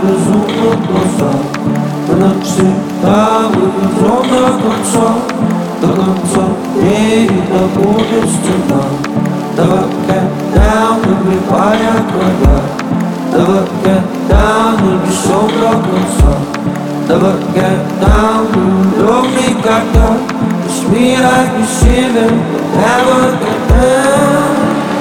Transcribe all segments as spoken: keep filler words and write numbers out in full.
безумных глазах. Мы навсегда выйдем до конца, до конца дней да будет стена. Давай get down, выбивая кроя. Давай get down, унесем до конца. Давай get down, уйдем никогда. Just me like you see me, never get down.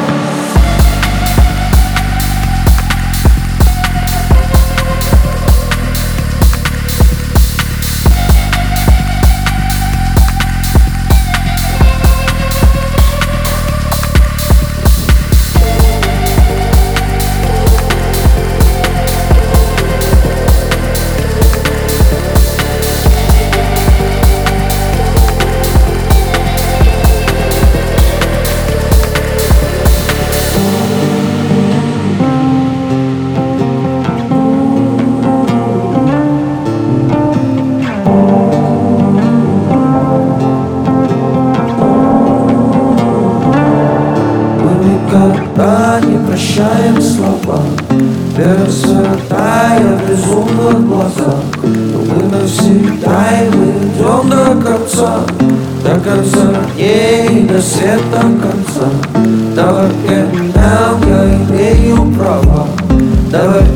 Никогда не прощаем слова, пересвятая в безумных глазах. Но мы навсегда и мы идем до конца, до конца дней, до света конца. Давай get down, я имею права. Давай